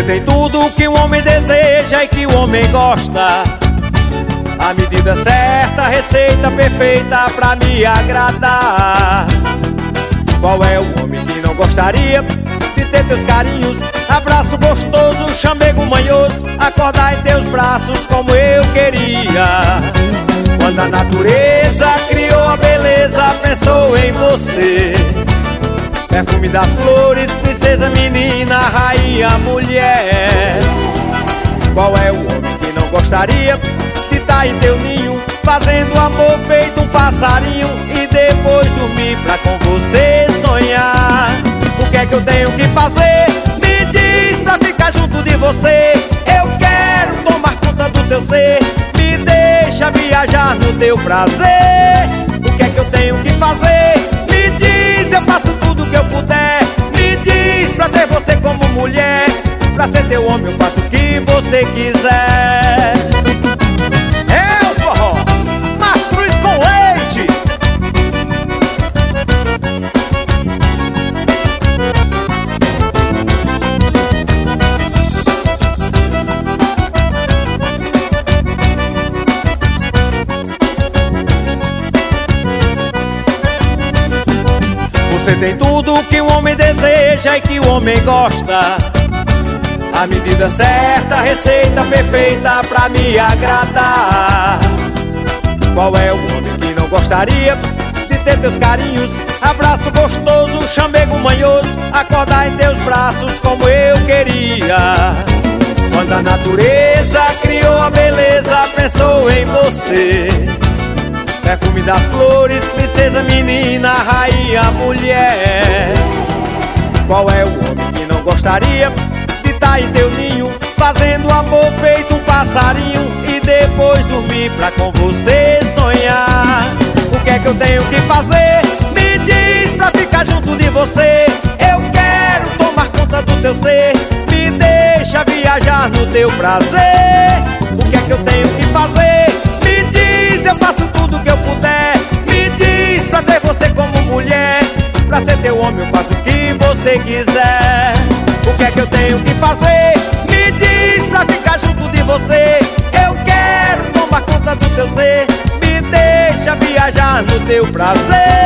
tem tudo que um homem deseja e que o homem gosta. A medida certa, a receita perfeita pra me agradar. Qual é o homem que não gostaria de ter teus carinhos, abraço gostoso, chamego manhoso, acordar em teus braços como eu queria. Quando a natureza criou a beleza, pensou em você. Perfume das flores, princesa, menina, rainha, mulher. Qual é o homem que não gostaria de estar em teu ninho, fazendo amor feito um passarinho, e depois dormir pra com você sonhar? O que é que eu tenho que fazer? Me diz pra ficar junto de você. Eu quero tomar conta do teu ser, me deixa viajar no teu prazer. O que é que eu tenho que fazer? Me diz, eu faço tudo que eu puder. Me diz pra ter você como mulher, pra ser teu homem eu faço o que você quiser. É o forró Mastruz com leite. Você tem tudo que um homem deseja e que o homem gosta. A medida certa, a receita perfeita pra me agradar. Qual é o homem que não gostaria de ter teus carinhos, abraço gostoso, chamego manhoso, acordar em teus braços como eu queria? Quando a natureza criou a beleza, pensou em você. Perfume das flores, princesa, menina, rainha, mulher. Qual é o homem que não gostaria de estar em teu ninho, fazendo amor feito um passarinho, e depois dormir pra com você sonhar? O que é que eu tenho que fazer? Me diz pra ficar junto de você. Eu quero tomar conta do teu ser, me deixa viajar no teu prazer. O que é que eu tenho que fazer? Me diz, eu faço tudo que eu puder. Me diz pra ter você como mulher, pra ser teu homem eu faço o que você quiser. O que é que eu tenho que fazer? Me diz pra ficar junto de você. Eu quero tomar conta do teu ser, me deixa viajar no teu prazer.